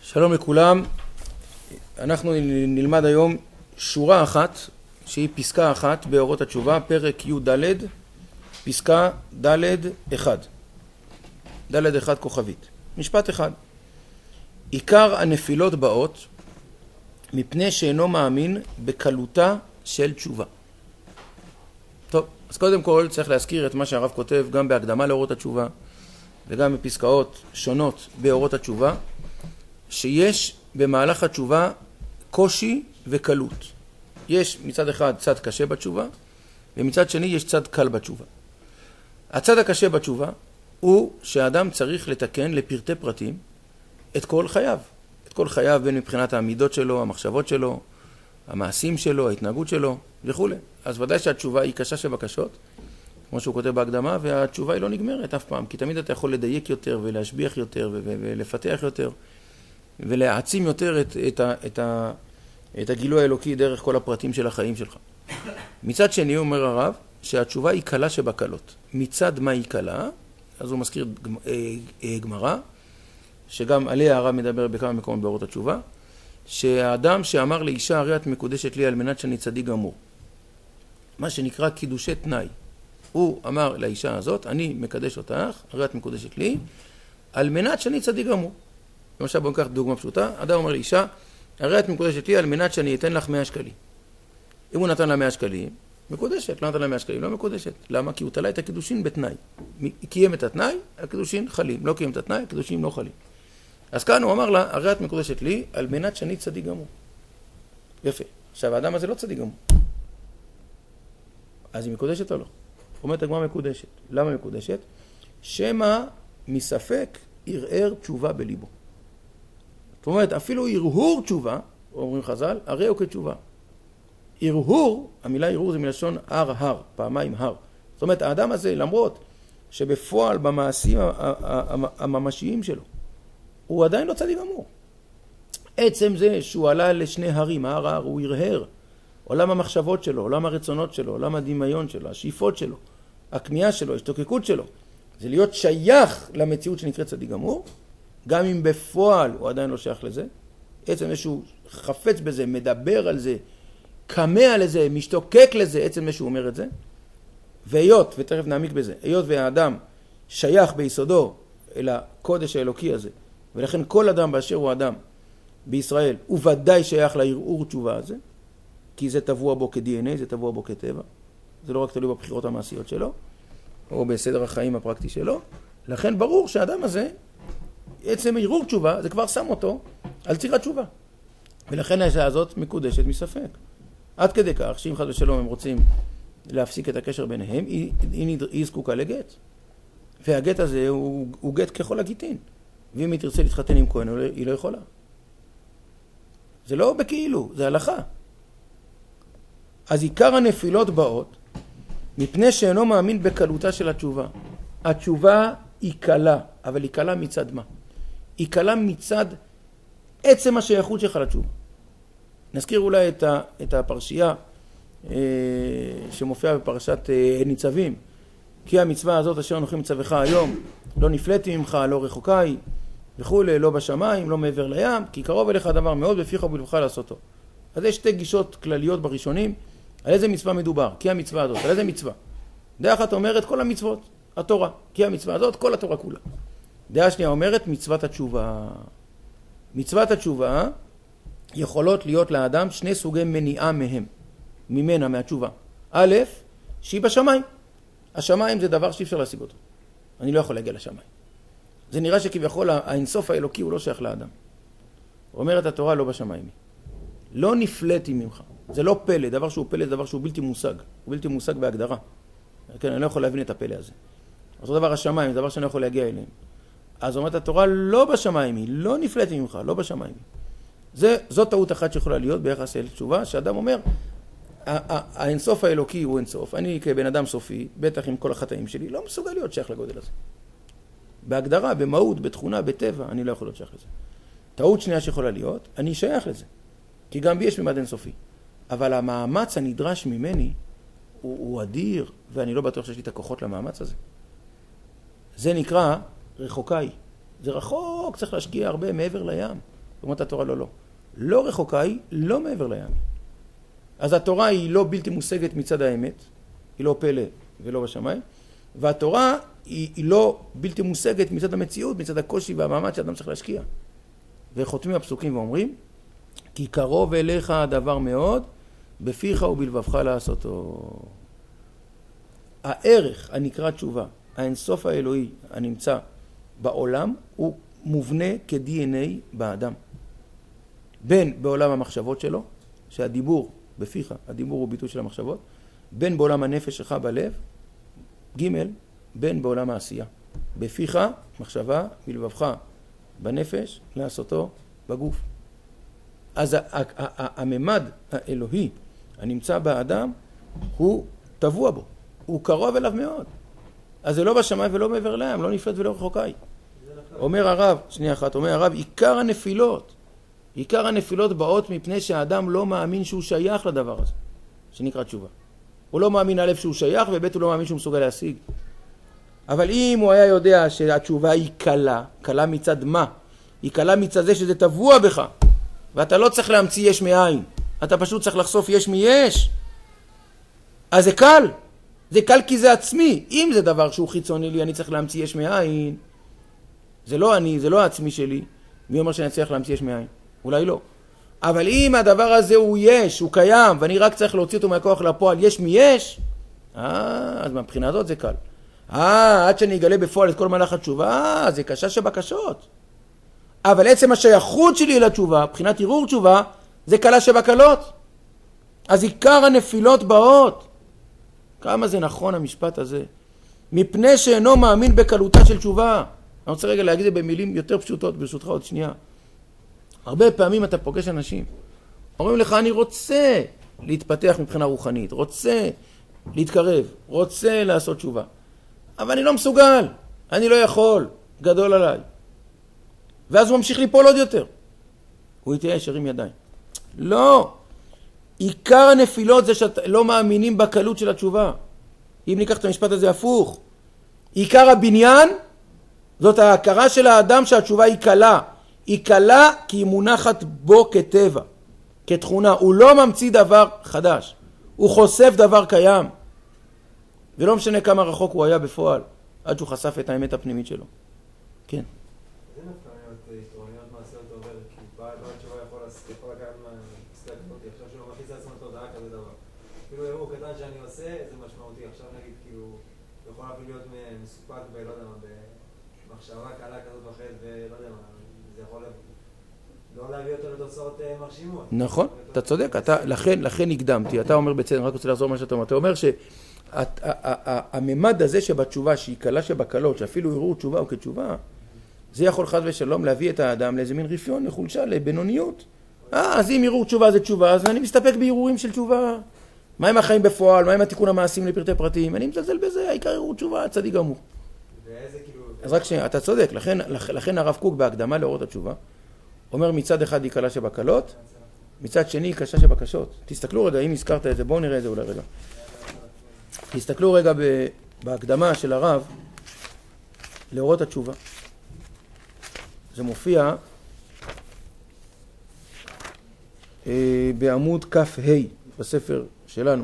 שלום לכולם, אנחנו נלמד היום שורה אחת שהיא פסקה אחת באורות התשובה, פרק י"ד, פסקה ד' 1. ד' 1 כוכבית. משפט אחד. עיקר הנפילות באות מפני שאינו מאמין בקלותה של תשובה. טוב, אז קודם כל צריך להזכיר את מה שהרב כותב גם בהקדמה לאורות התשובה וגם בפסקאות שונות באורות התשובה, שיש במהלך התשובה קושי וקלות. יש מצד אחד צד קשה בתשובה, ומצד שני יש צד קל בתשובה. הצד הקשה בתשובה הוא שהאדם צריך לתקן לפרטי פרטים את כל חייו. את כל חייו בין מבחינת העמידות שלו, המחשבות שלו, המעשים שלו, ההתנהגות שלו וכו'. אז ודאי שהתשובה היא קשה שבקשות, כמו שהוא כותב בהקדמה, והתשובה היא לא נגמרת אף פעם, כי תמיד אתה יכול לדייק יותר ולהשביח יותר ולפתח יותר. ולהעצים יותר את הגילוי האלוקי דרך כל הפרטים של החיים שלך. מצד שני, אומר הרב, שהתשובה היא קלה שבקלות. מצד מה היא קלה? אז הוא מזכיר גמרא, שגם עליה הרב מדבר בכמה מקומות באורות התשובה, שהאדם שאמר לאישה, הרי את מקודשת לי על מנת שאני צדיק גמור. מה שנקרא קידושי תנאי. הוא אמר לאישה הזאת, אני מקדש אותך, הרי את מקודשת לי, על מנת שאני צדיק גמור. למשל בואו ניקח דוגמה פשוטה, אדם אומר לאישה, הרי את מקודשת לי על מנת שאני אתן לך 100 שקלים. אם הוא נתן לה 100 שקלים, מקודשת, לא נתן לה 100 שקלים, לא מקודשת. למה? כי הוא תלה את הקידושין בתנאי. קיים את התנאי, הקידושין חלים. לא קיים את התנאי, הקידושין לא חלים. אז כאן הוא אמר לה, הרי את מקודשת לי על מנת שאני צדיק גמור. יפה. עכשיו האדם הזה לא צדיק גמור. אז היא מקודשת או לא? אומרת הגמרא מקודשת. למה מקודשת? שמא מספק ערער תשובה בליבו. זאת אומרת, אפילו הרהור תשובה, אומרים חז"ל, הרי הוא כתשובה. הרהור, המילה הרהור זה מלשון הר, פעמיים הר. זאת אומרת, האדם הזה, למרות שבפועל במעשים הממשיים שלו, הוא עדיין לא צדיק גמור. עצם זה שהוא עלה לשני הרים, ההר, הוא הרהר. עולם המחשבות שלו, עולם הרצונות שלו, עולם הדמיון שלו, השאיפות שלו, הכמיהה שלו, ההשתוקקות שלו. זה להיות שייך למציאות שנקראת צדיק גמור, גם אם בפועל הוא עדיין לא שייך לזה. עצם שהוא חפץ בזה, מדבר על זה, קמא לזה, משתוקק לזה, עצם שהוא אומר את זה. והיות, ותכף נעמיק בזה, היות והאדם שייך ביסודו אל הקודש האלוקי הזה, ולכן כל אדם באשר הוא אדם בישראל, הוא ודאי שייך לערעור תשובה הזה, כי זה טבוע בו כ-DNA, זה טבוע בו כטבע. זה לא רק תלוי בבחירות המעשיות שלו, או בסדר החיים הפרקטי שלו. לכן ברור שהאדם הזה, עצם ערעור תשובה, זה כבר שם אותו על צירת תשובה. ולכן האישה הזאת מקודשת מספק. עד כדי כך, שאם חד ושלום הם רוצים להפסיק את הקשר ביניהם, היא זקוקה לגט. והגט הזה הוא גט ככל הגיטין. ואם היא תרצה להתחתן עם כהן, היא לא יכולה. זה לא בכאילו, זה הלכה. אז עיקר הנפילות באות, מפני שאינו מאמין בקלותה של התשובה. התשובה היא קלה, אבל היא קלה מצד מה? היא קלה מצד עצם השייכות שלך לתשובה. נזכיר אולי את הפרשייה שמופיעה בפרשת ניצבים. כי המצווה הזאת אשר אנוכי מצווך היום, לא נפלאתי ממך, לא רחוקה היא, וכו', לא בשמיים, לא מעבר לים, כי קרוב אליך הדבר מאוד בפיך ובלבך לעשותו. אז יש שתי גישות כלליות בראשונים, על איזה מצווה מדובר, כי המצווה הזאת, על איזה מצווה? דעה אחת אומרת כל המצוות, התורה, כי המצווה הזאת, כל התורה כולה. דעה שנייה אומרת מצוות התשובה. מצוות התשובה יכולות להיות לאדם שני סוגי מניעה ממנה, מהתשובה. א', שהיא בשמיים. השמיים זה דבר שאי אפשר להשיג אותו. אני לא יכול להגיע לשמיים. זה נראה שכביכול האינסוף האלוקי הוא לא שייך לאדם. אומרת התורה לא בשמיים. לא נפלאתי ממך. זה לא פלא, דבר שהוא פלא, דבר שהוא בלתי מושג. הוא בלתי מושג בהגדרה. כן, אני לא יכול להבין את הפלא הזה. אותו דבר השמיים, זה דבר שאני לא יכול להגיע אליהם. אז אומרת התורה לא בשמיים היא, לא נפלאתי ממך, לא בשמיים היא. זאת טעות אחת שיכולה להיות ביחס אל תשובה, שאדם אומר, האינסוף האלוקי הוא אינסוף. אני כבן אדם סופי, בטח עם כל החטאים שלי, לא מסוגל להיות שייך לגודל הזה. בהגדרה, במהות, בתכונה, בטבע, אני לא יכול להיות שייך לזה. טעות שנייה שיכולה להיות, אני שייך לזה. כי גם בי יש ממד אינסופי. אבל המאמץ הנדרש ממני הוא אדיר, ואני לא בטוח שיש לי את הכוחות למאמץ הזה. זה נקרא רחוקה היא. זה רחוק, צריך להשקיע הרבה מעבר לים. אומרת התורה לא, לא. לא רחוקה היא, לא מעבר לים. אז התורה היא לא בלתי מושגת מצד האמת, היא לא פלא ולא בשמיים, והתורה היא לא בלתי מושגת מצד המציאות, מצד הקושי והמאמץ שאדם צריך להשקיע. וחותמים הפסוקים ואומרים, כי קרוב אליך הדבר מאוד, בפיך ובלבבך לעשותו. הערך הנקרא תשובה, האינסוף האלוהי הנמצא בעולם, הוא מובנה כ-DNA באדם. בין בעולם המחשבות שלו, שהדיבור בפיך, הדיבור הוא ביטוי של המחשבות, בין בעולם הנפש שלך בלב, ג' בין בעולם העשייה. בפיך, מחשבה, בלבבך בנפש, לעשותו בגוף. אז הממד האלוהי הנמצא באדם הוא טבוע בו, הוא קרוב אליו מאוד. אז זה לא בשמיים ולא מעבר לים, לא נפלט ולא רחוקאי. אומר הרב, שנייה אחת, אומר הרב, עיקר הנפילות באות מפני שהאדם לא מאמין שהוא שייך לדבר הזה, שנקרא תשובה. הוא לא מאמין א' שהוא שייך, וב' הוא לא מאמין שהוא מסוגל להשיג. אבל אם הוא היה יודע שהתשובה היא קלה, קלה מצד מה? היא קלה מצד זה שזה טבוע בך, ואתה לא צריך להמציא יש מאין, אתה פשוט צריך לחשוף יש מיש. אז זה קל. זה קל כי זה עצמי. אם זה דבר שהוא חיצוני לי, אני צריך להמציא יש מאין. זה לא אני, זה לא העצמי שלי. מי אומר שאני צריך להמציא יש מאין? אולי לא. אבל אם הדבר הזה הוא יש, הוא קיים, ואני רק צריך להוציא אותו מהכוח לפועל, יש מיש, אז מבחינה הזאת זה קל. עד שאני אגלה בפועל את כל מלאך התשובה, זה קשה שבקשות. אבל עצם השייכות שלי לתשובה, מבחינת ערעור תשובה, זה קלה שבקלות. אז עיקר הנפילות באות. כמה זה נכון המשפט הזה. מפני שאינו מאמין בקלותה של תשובה. אני רוצה רגע להגיד את זה במילים יותר פשוטות, ברשותך עוד שנייה. הרבה פעמים אתה פוגש אנשים, אומרים לך, אני רוצה להתפתח מבחינה רוחנית, רוצה להתקרב, רוצה לעשות תשובה. אבל אני לא מסוגל, אני לא יכול, גדול עליי. ואז הוא ממשיך ליפול עוד יותר. הוא יתייאש, ירים ידיים. לא. עיקר הנפילות זה שלא מאמינים בקלות של התשובה. אם ניקח את המשפט הזה הפוך. עיקר הבניין זאת ההכרה של האדם שהתשובה היא קלה. היא קלה כי היא מונחת בו כטבע, כתכונה. הוא לא ממציא דבר חדש. הוא חושף דבר קיים. ולא משנה כמה רחוק הוא היה בפועל, עד שהוא חשף את האמת הפנימית שלו. כן. זה נפקמיות תורניות מעשיות עובר, כי בעל תשובה יכול לקחת מהסתכלות, עכשיו שהוא מכניס לעצמו תודעה כזה דבר. כאילו אירוע קטן שאני עושה, זה משמעותי. עכשיו נגיד, כאילו, יכול אפילו להיות מסופק בלא יודע מה, במחשבה קלה כזאת וחד, ולא יודע מה, זה יכול לא להביא אותו לתוצאות מרשימות. נכון, אתה צודק, לכן הקדמתי. אתה אומר בצדק, אני רק רוצה לחזור מה שאתה אומר. אתה אומר שהממד הזה שבתשובה, שהיא קלה שבקלות, שאפילו ערעור תשובה או כתשובה, זה יכול חס ושלום להביא את האדם לאיזה מין רפיון, לחולשה, לבינוניות. אז אם ערעור תשובה זה תשובה, אז אני מסתפק בערעורים של תשובה. מה עם החיים בפועל? מה עם התיקון המעשים לפרטי פרטים? אני מזלזל בזה, העיקר ערעור תשובה, צדיק גמור. אז רק אתה צודק, לכן הרב קוק בהקדמה לאורות התשובה, אומר מצד אחד היא קלה שבקלות, מצד שני היא קשה שבקשות. תסתכלו רגע, אם הזכרת את זה, בואו נראה את זה אולי רגע. תסתכלו רגע בהקדמה של הרב לאורות התשובה. זה מופיע בעמוד כף ה' בספר שלנו.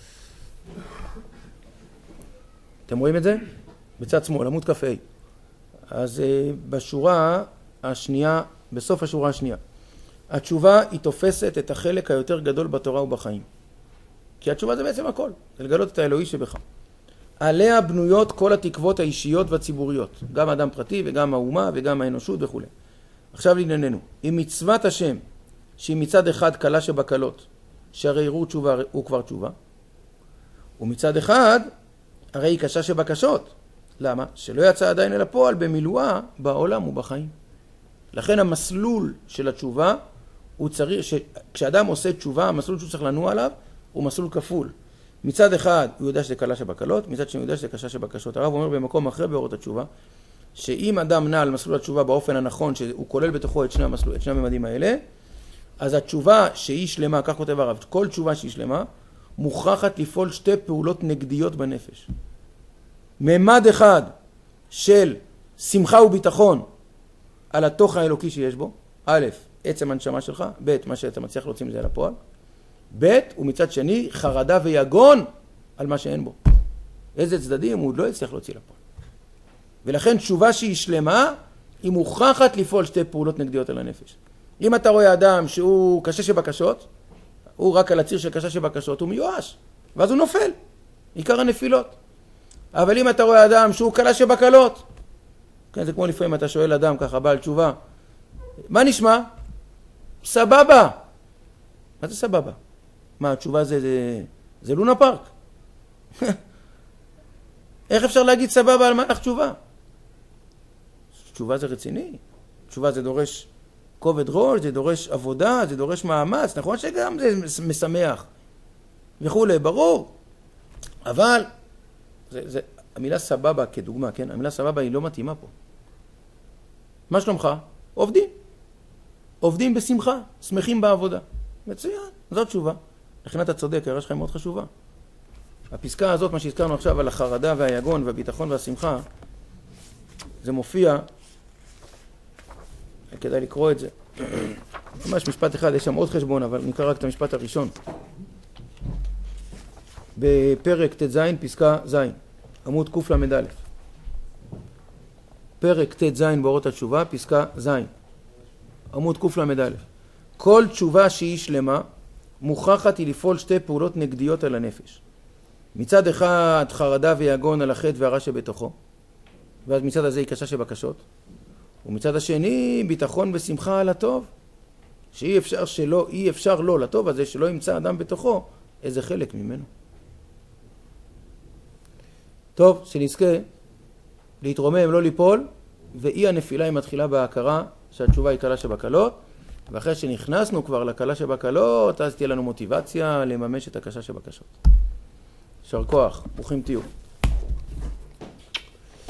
אתם רואים את זה? בצד שמאל, עמוד כף ה'. אז בשורה השנייה, בסוף השורה השנייה, התשובה היא תופסת את החלק היותר גדול בתורה ובחיים. כי התשובה זה בעצם הכל, זה לגלות את האלוהי שבך. עליה בנויות כל התקוות האישיות והציבוריות, גם האדם פרטי וגם האומה וגם האנושות וכו'. עכשיו לענייננו, אם מצוות השם, שהיא מצד אחד קלה שבקלות, שהרי ערעור תשובה הוא כבר תשובה, ומצד אחד, הרי היא קשה שבקשות. למה? שלא יצא עדיין אל הפועל במילואה בעולם ובחיים. לכן המסלול של התשובה, הוא צריך, כשאדם עושה תשובה, המסלול שהוא צריך לנוע עליו, הוא מסלול כפול. מצד אחד הוא יודע שזה קלה שבקלות, מצד שני הוא יודע שזה קשה שבקשות. הרב אומר במקום אחרי באורות התשובה, שאם אדם נע על מסלול התשובה באופן הנכון, שהוא כולל בתוכו את שני הממדים האלה, אז התשובה שהיא שלמה, כך כותב הרב, כל תשובה שהיא שלמה, מוכרחת לפעול שתי פעולות נגדיות בנפש. ממד אחד של שמחה וביטחון על התוכן האלוקי שיש בו, א', עצם הנשמה שלך, ב' מה שאתה מצליח להוציא מזה לפועל, ב' ומצד שני חרדה ויגון על מה שאין בו. איזה צדדים הוא לא יצליח להוציא לפועל. ולכן תשובה שהיא שלמה, היא מוכרחת לפעול שתי פעולות נגדיות על הנפש. אם אתה רואה אדם שהוא קשה שבקשות, הוא רק על הציר של קשה שבקשות, הוא מיואש, ואז הוא נופל, עיקר הנפילות. אבל אם אתה רואה אדם שהוא קלה שבקלות, כן, זה כמו לפעמים אתה שואל אדם ככה, בעל תשובה, מה נשמע? סבבה. מה זה סבבה? מה, התשובה זה לונה פארק? איך אפשר להגיד סבבה על מהלך תשובה? תשובה זה רציני. תשובה זה דורש כובד ראש, זה דורש עבודה, זה דורש מאמץ. נכון שגם זה משמח וכו', ברור. אבל המילה סבבה כדוגמה, כן? המילה סבבה היא לא מתאימה פה. מה שלומך? עובדים. עובדים בשמחה, שמחים בעבודה. מצוין, זאת תשובה. לכן אתה צודק, ההערה שלך היא מאוד חשובה. הפסקה הזאת, מה שהזכרנו עכשיו על החרדה והיגון והביטחון והשמחה, זה מופיע, כדאי לקרוא את זה. ממש משפט אחד, יש שם עוד חשבון, אבל נקרא רק את המשפט הראשון. בפרק ט"ז, פסקה ז', עמוד קל"א. פרק ט"ז באורות התשובה, פסקה ז', עמוד קל"א. כל תשובה שהיא שלמה, מוכרחת היא לפעול שתי פעולות נגדיות על הנפש. מצד אחד חרדה ויגון על החטא והרע שבתוכו, ואז מצד הזה היא קשה שבקשות, ומצד השני ביטחון ושמחה על הטוב, שאי אפשר שלא, אי אפשר לא לטוב הזה שלא ימצא אדם בתוכו איזה חלק ממנו. טוב, שנזכה להתרומם, לא ליפול, ואי הנפילה היא מתחילה בהכרה שהתשובה היא קלה שבקלות, ואחרי שנכנסנו כבר לקלה שבקלות, אז תהיה לנו מוטיבציה לממש את הקשה שבקשות. יישר כוח, ברוכים תהיו.